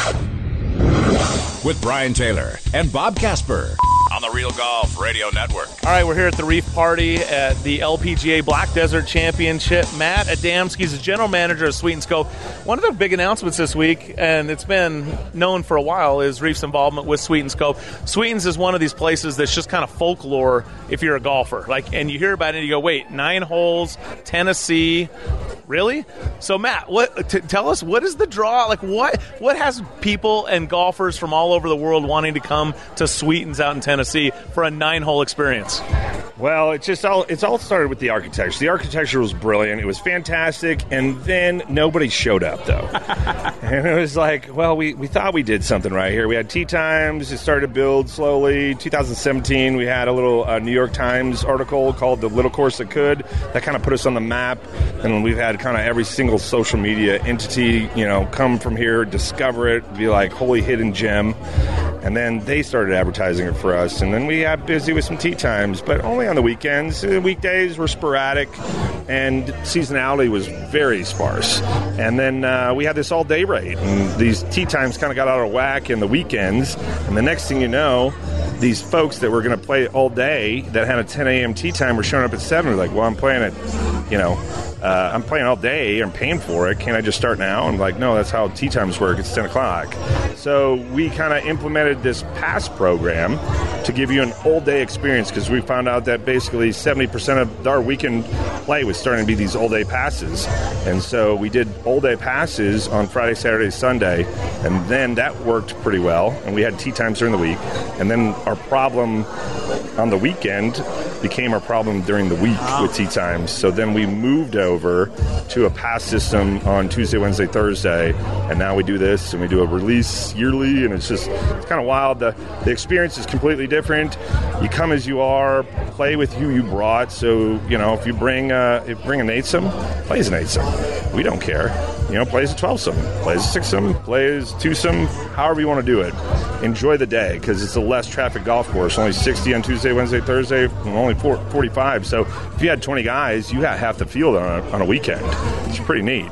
with Brian Taylor and Bob Casper on the Real Golf Radio Network. All right, we're here at the Reef Party at the L P G A Black Desert Championship. Matt Adamski is the general manager of Sweeten Scope. One of the big announcements this week, and it's been known for a while, is Reef's involvement with Sweeten Scope. Sweetens is one of these places that's just kind of folklore if you're a golfer. Like, and you hear about it and you go, wait, nine holes, Tennessee, really? So Matt, what? T- tell us, what is the draw? Like, what what has people and golfers from all over the world wanting to come to Sweetens out in Tennessee for a nine-hole experience? Well, it's just all it's all started with the architecture. The architecture was brilliant. It was fantastic, and then nobody showed up, though. And it was like, well, we, we thought we did something right here. We had tee times. It started to build slowly. twenty seventeen, we had a little uh, New York Times article called The Little Course That Could. That kind of put us on the map. And we've had kind of every single social media entity, you know, come from here, discover it, be like, holy hidden gem. And then they started advertising it for us. And then we got busy with some tee times, but only on the weekends. The weekdays were sporadic, and seasonality was very sparse. And then uh, we had this all-day rate, and these tee times kind of got out of whack in the weekends. And the next thing you know, these folks that were going to play all day that had a ten a.m. tee time were showing up at seven. We're like, well, I'm playing it, you know, uh, I'm playing all day. I'm paying for it. Can't I just start now? I'm like, no, that's how tee times work. It's ten o'clock. So we kind of implemented this pass program to give you an all-day experience, because we found out that basically seventy percent of our weekend play was starting to be these all-day passes. And so we did all-day passes on Friday, Saturday, Sunday, and then that worked pretty well. And we had tee times during the week. And then our problem on the weekend became our problem during the week wow. with tee times. So then we moved over to a pass system on Tuesday, Wednesday, Thursday, and now we do this, and we do a release yearly, and it's just, it's kind of wild. The, the experience is completely different. You come as you are, play with who you brought. So, you know, if you bring uh, if bring an eight-some, play as an eight-some. We don't care. You know, play as a twelve-some, play as a six-some, play as two-some, however you want to do it. Enjoy the day, because it's a less traffic golf course. Only sixty on Tuesday, Wednesday, Thursday, and only forty-five. So if you had twenty guys, you got half the field on a, on a weekend. It's pretty neat.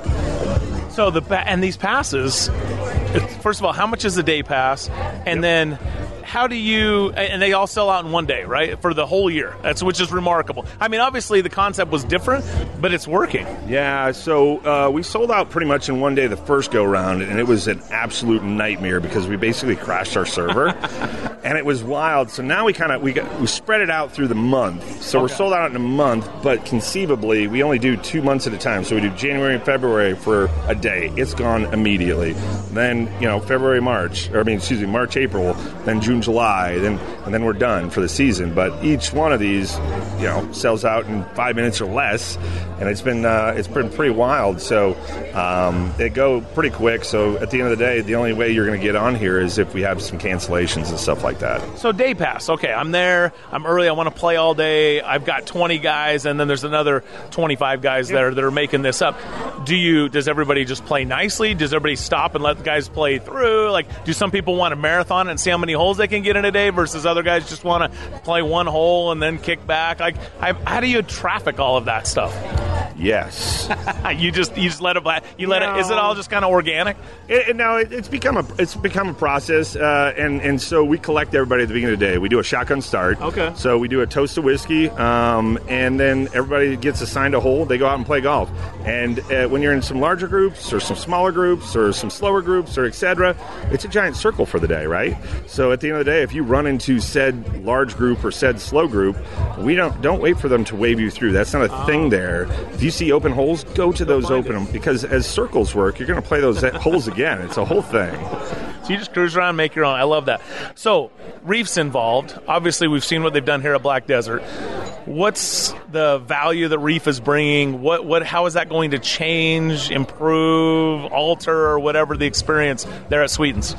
So the and these passes, first of all, how much is the day pass? And yep. then how do you, and they all sell out in one day, right? For the whole year. That's, which is remarkable. I mean, obviously the concept was different, but it's working. Yeah, so uh, we sold out pretty much in one day the first go round, and it was an absolute nightmare because we basically crashed our server. And it was wild. So now we kind of we got, we spread it out through the month. So okay. we're sold out in a month, but conceivably we only do two months at a time. So we do January and February for a day. It's gone immediately. Then, you know, February, March, or I mean, excuse me, March, April, then June, July, then and then we're done for the season. But each one of these, you know, sells out in five minutes or less, and it's been uh, it's been pretty wild. So um, they go pretty quick. So at the end of the day, the only way you're going to get on here is if we have some cancellations and stuff like that. So day pass, okay, I'm there, I'm early, I want to play all day, I've got twenty guys, and then there's another twenty-five guys yep. that are that are making this up. Do you? Does everybody just play nicely? Does everybody stop and let the guys play through? Like, do some people want to marathon and see how many holes they can get in a day versus other guys just want to play one hole and then kick back? Like, I, how do you traffic all of that stuff? Yes. you just you just let it. You let no. it. Is it all just kind of organic? It, it, no, it, it's become a it's become a process, uh, and and so we collect everybody at the beginning of the day. We do a shotgun start. Okay. So we do a toast of whiskey, um, and then everybody gets assigned a hole. They go out and play golf. And uh, when you're in some larger groups, or some smaller groups, or some slower groups, or et cetera, it's a giant circle for the day, right? So at the end of the day, if you run into said large group or said slow group, we don't don't wait for them to wave you through. That's not a oh. thing there. If you see open holes, go to those open them, because as circles work, you're going to play those holes again. It's a whole thing. So you just cruise around and make your own. I love that. So Reef's involved. Obviously, we've seen what they've done here at Black Desert. What's the value that Reef is bringing? What what? How is that going to change, improve, alter, or whatever the experience there at Sweetens?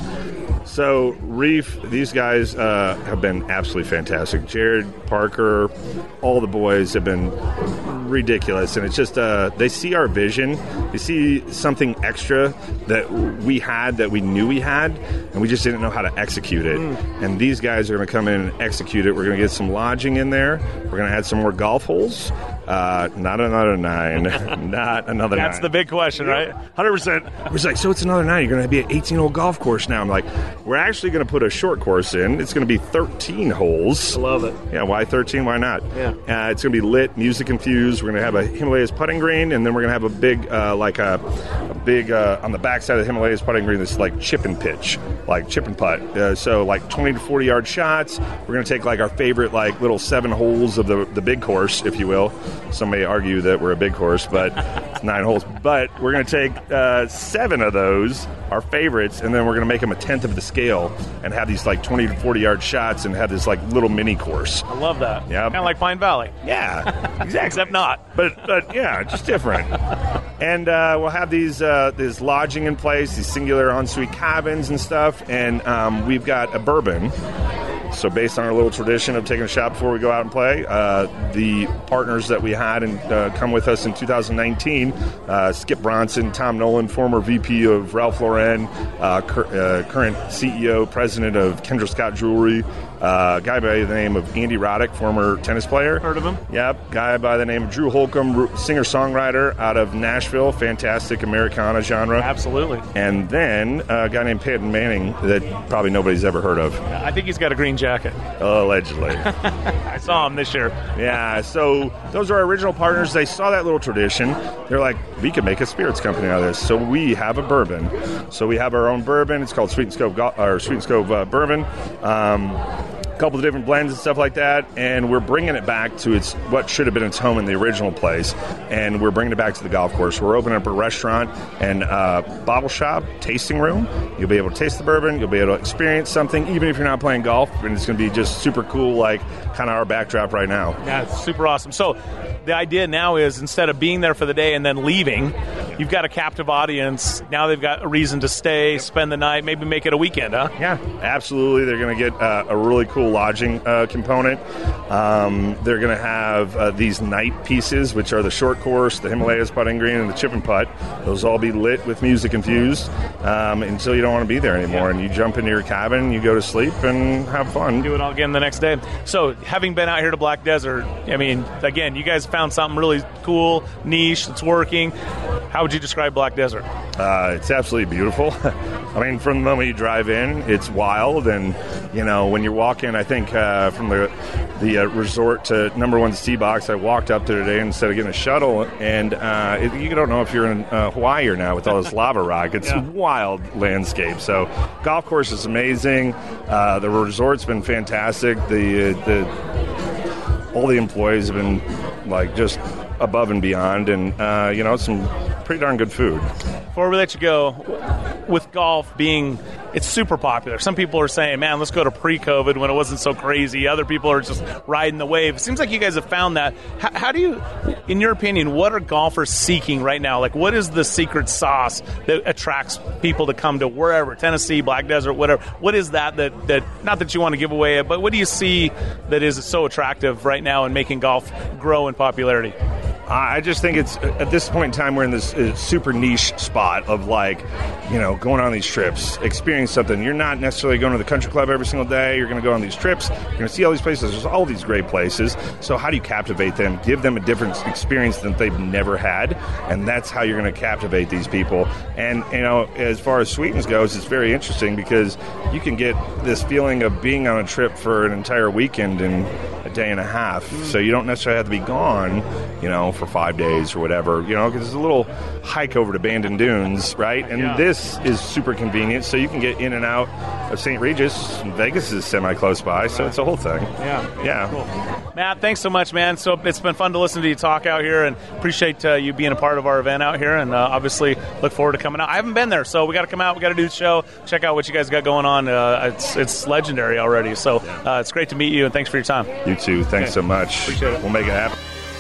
So Reef, these guys uh, have been absolutely fantastic. Jared, Parker, all the boys have been ridiculous, and it's just uh, they see our vision. They see something extra that we had, that we knew we had, and we just didn't know how to execute it. Mm. And these guys are going to come in and execute it. We're going to get some lodging in there. We're going to add some more golf holes. Uh, not another nine. Not another That's nine. That's the big question, right? one hundred percent. I was like, so it's another nine. You're going to be an eighteen-hole golf course now. I'm like, we're actually going to put a short course in. It's going to be thirteen holes. I love it. Yeah, why thirteen? Why not? Yeah. Uh, it's going to be lit, music infused. We're going to have a Himalayas putting green, and then we're going to have a big, uh, like a, a big, uh, on the backside of the Himalayas putting green, this like chip and pitch, like chip and putt. Uh, so like twenty to forty yard shots. We're going to take like our favorite like little seven holes of the, the big course, if you will. Some may argue that we're a big course, but it's nine holes. But we're going to take uh, seven of those, our favorites, and then we're going to make them a tenth of the scale and have these like twenty to forty yard shots and have this like little mini course. I love that. Yeah. Kind of like Pine Valley. Yeah, exactly. Except not. But, but yeah, just different. And uh, we'll have these uh, this lodging in place, these singular ensuite cabins and stuff, and um, we've got a bourbon. So based on our little tradition of taking a shot before we go out and play, uh, the partners that we had and uh, come with us in two thousand nineteen, uh, Skip Bronson, Tom Nolan, former V P of Ralph Lauren, uh, cur- uh, current C E O, president of Kendra Scott Jewelry, uh, a guy by the name of Andy Roddick, former tennis player. Heard of him? Yep. Guy by the name of Drew Holcomb, singer-songwriter out of Nashville, fantastic Americana genre. Absolutely. And then uh, a guy named Peyton Manning that probably nobody's ever heard of. I think he's got a green jacket. Allegedly. I saw him this year. Yeah, so those are our original partners. They saw that little tradition. They're like, we could make a spirits company out of this. So we have a bourbon. So we have our own bourbon. It's called Sweet and Scove, or Sweet and Scove uh, Bourbon. Um, a couple of different blends and stuff like that, and we're bringing it back to its what should have been its home in the original place, and we're bringing it back to the golf course. We're opening up a restaurant and uh, bottle shop, tasting room. You'll be able to taste the bourbon. You'll be able to experience something, even if you're not playing golf, and it's going to be just super cool, like kind of our backdrop right now. Yeah, it's super awesome. So the idea now is instead of being there for the day and then leaving, you've got a captive audience. Now they've got a reason to stay, spend the night, maybe make it a weekend, huh? Yeah, absolutely. They're going to get uh, a really cool lodging uh, component. Um, they're going to have uh, these night pieces, which are the short course, the Himalayas putting green, and the chip and putt. Those all be lit with music infused um, until you don't want to be there anymore. Yeah. And you jump into your cabin, you go to sleep, and have fun. Do it all again the next day. So having been out here to Black Desert, I mean, again, you guys found something really cool, niche, that's working. How would you describe Black Desert? Uh, it's absolutely beautiful. I mean, from the moment you drive in, it's wild. And, you know, when you walk in, I think uh, from the the uh, resort to number one Tee Box, I walked up there today instead of getting a shuttle. And uh, it, you don't know if you're in uh, Hawaii or not with all this lava rock. It's yeah. a wild landscape. So golf course is amazing. Uh, the resort's been fantastic. The, uh, the all the employees have been, like, just above and beyond. And, uh, you know, some pretty darn good food. Before we let you go, with golf being, it's super popular. Some people are saying, man, let's go to pre-COVID when it wasn't so crazy. Other people are just riding the wave. It seems like you guys have found that. How, how do you, in your opinion, what are golfers seeking right now? Like, what is the secret sauce that attracts people to come to wherever, Tennessee, Black Desert, whatever? What is that that, that not that you want to give away, but what do you see that is so attractive right now in making golf grow in popularity? I just think it's, at this point in time, we're in this uh, super niche spot of, like, you know, going on these trips, experience something. You're not necessarily going to the country club every single day. You're going to go on these trips. You're going to see all these places. There's all these great places. So how do you captivate them? Give them a different experience that they've never had, and that's how you're going to captivate these people. And, you know, as far as Sweetens goes, it's very interesting because you can get this feeling of being on a trip for an entire weekend in a day and a half. Mm. So you don't necessarily have to be gone, you know, for five days or whatever, you know, because it's a little hike over to Bandon Dunes, right? And yeah. this is super convenient, so you can get in and out of Saint Regis. Vegas is semi-close by, so it's a whole thing. Yeah. Yeah. Cool. Matt, thanks so much, man. So it's been fun to listen to you talk out here, and appreciate uh, you being a part of our event out here, and uh, obviously look forward to coming out. I haven't been there, so we got to come out. We got to do the show, check out what you guys got going on. Uh, it's it's legendary already, so uh, it's great to meet you, and thanks for your time. You too. Thanks okay. so much. Appreciate it. We'll make it happen.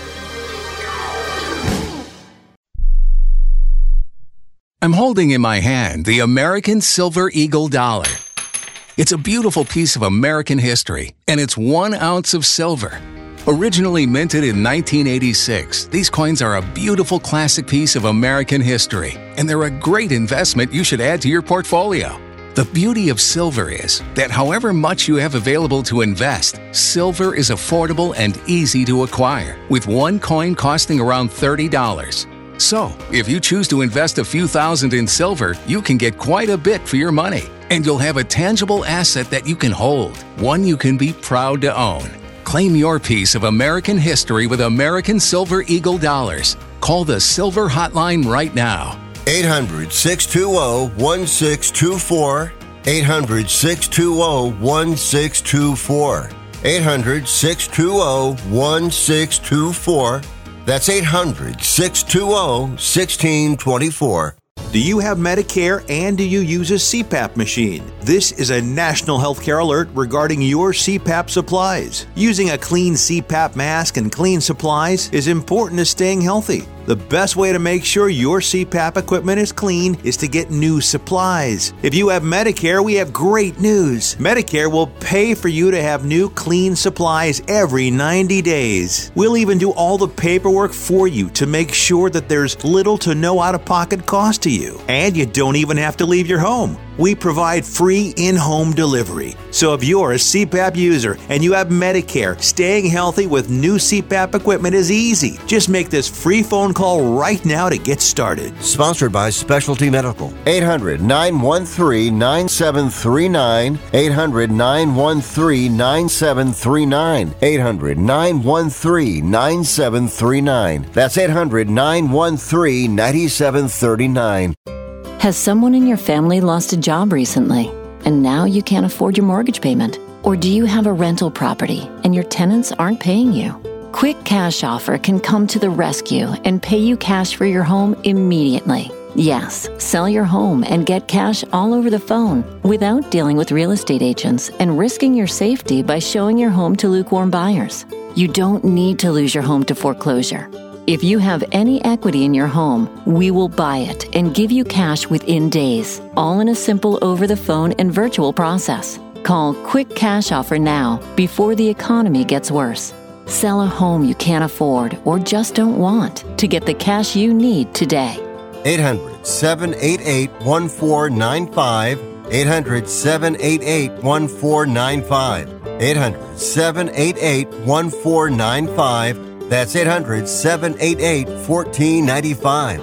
I'm holding in my hand the American Silver Eagle dollar. It's a beautiful piece of American history, and it's one ounce of silver. Originally minted in nineteen eighty-six, these coins are a beautiful classic piece of American history, and they're a great investment you should add to your portfolio. The beauty of silver is that however much you have available to invest, silver is affordable and easy to acquire, with one coin costing around thirty dollars. So, if you choose to invest a few thousand in silver, you can get quite a bit for your money, and you'll have a tangible asset that you can hold, one you can be proud to own. Claim your piece of American history with American Silver Eagle dollars. Call the Silver Hotline right now. eight hundred, six two zero, one six two four. eight hundred, six two zero, one six two four. eight hundred, six two zero, one six two four. That's eight hundred, six two zero, one six two four. Do you have Medicare and do you use a C PAP machine? This is a national healthcare alert regarding your C PAP supplies. Using a clean C PAP mask and clean supplies is important to staying healthy. The best way to make sure your C PAP equipment is clean is to get new supplies. If you have Medicare, we have great news. Medicare will pay for you to have new clean supplies every ninety days. We'll even do all the paperwork for you to make sure that there's little to no out-of-pocket cost to you. And you don't even have to leave your home. We provide free in-home delivery. So if you're a C PAP user and you have Medicare, staying healthy with new C PAP equipment is easy. Just make this free phone call right now to get started. Sponsored by Specialty Medical. eight hundred, nine one three, nine seven three nine. eight hundred, nine one three, nine seven three nine. eight hundred, nine one three, nine seven three nine. That's eight hundred, nine one three, nine seven three nine. Has someone in your family lost a job recently, and now you can't afford your mortgage payment? Or do you have a rental property and your tenants aren't paying you? Quick Cash Offer can come to the rescue and pay you cash for your home immediately. Yes, sell your home and get cash all over the phone without dealing with real estate agents and risking your safety by showing your home to lukewarm buyers. You don't need to lose your home to foreclosure. If you have any equity in your home, we will buy it and give you cash within days, all in a simple over-the-phone and virtual process. Call Quick Cash Offer now before the economy gets worse. Sell a home you can't afford or just don't want to get the cash you need today. eight hundred, seven eight eight, one four nine five. eight hundred, seven eight eight, one four nine five. eight hundred, seven eight eight, one four nine five. That's eight hundred, seven eight eight, one four nine five.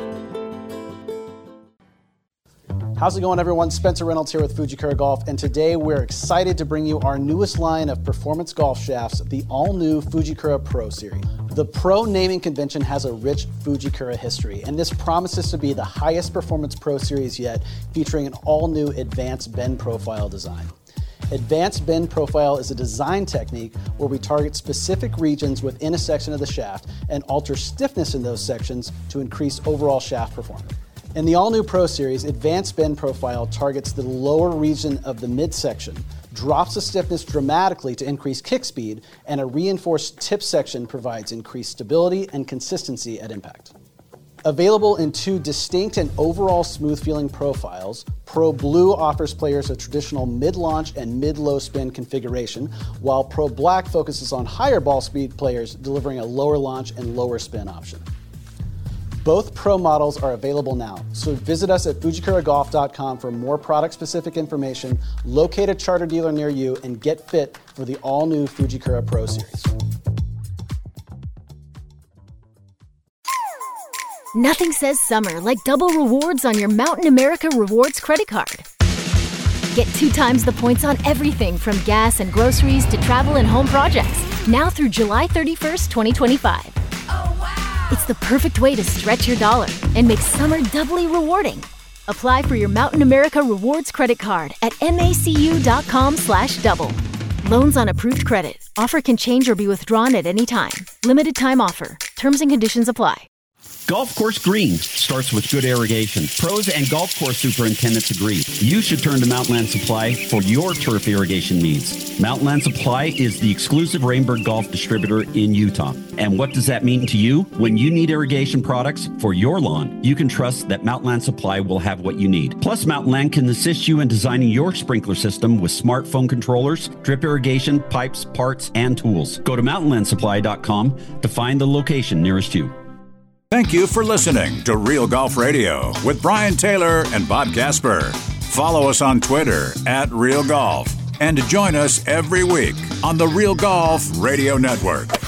How's it going, everyone? Spencer Reynolds here with Fujikura Golf, and today we're excited to bring you our newest line of performance golf shafts, the all-new Fujikura Pro Series. The Pro naming convention has a rich Fujikura history, and this promises to be the highest performance Pro Series yet, featuring an all-new advanced bend profile design. Advanced bend profile is a design technique where we target specific regions within a section of the shaft and alter stiffness in those sections to increase overall shaft performance. In the all-new Pro Series, advanced bend profile targets the lower region of the midsection, drops the stiffness dramatically to increase kick speed, and a reinforced tip section provides increased stability and consistency at impact. Available in two distinct and overall smooth-feeling profiles, Pro Blue offers players a traditional mid-launch and mid-low spin configuration, while Pro Black focuses on higher ball speed players, delivering a lower launch and lower spin option. Both Pro models are available now, so visit us at Fujikura Golf dot com for more product-specific information, locate a charter dealer near you, and get fit for the all-new Fujikura Pro Series. Nothing says summer like double rewards on your Mountain America Rewards credit card. Get two times the points on everything from gas and groceries to travel and home projects, now through July thirty-first, twenty twenty-five. Oh, wow. It's the perfect way to stretch your dollar and make summer doubly rewarding. Apply for your Mountain America Rewards credit card at macu.com slash double. Loans on approved credit. Offer can change or be withdrawn at any time. Limited time offer. Terms and conditions apply. Golf course green starts with good irrigation. Pros and golf course superintendents agree. You should turn to Mountainland Supply for your turf irrigation needs. Mountainland Supply is the exclusive Rainbird Golf distributor in Utah. And what does that mean to you? When you need irrigation products for your lawn, you can trust that Mountainland Supply will have what you need. Plus, Mountainland can assist you in designing your sprinkler system with smartphone controllers, drip irrigation, pipes, parts, and tools. Go to mountain land supply dot com to find the location nearest you. Thank you for listening to Real Golf Radio with Brian Taylor and Bob Casper. Follow us on Twitter at Real Golf and join us every week on the Real Golf Radio Network.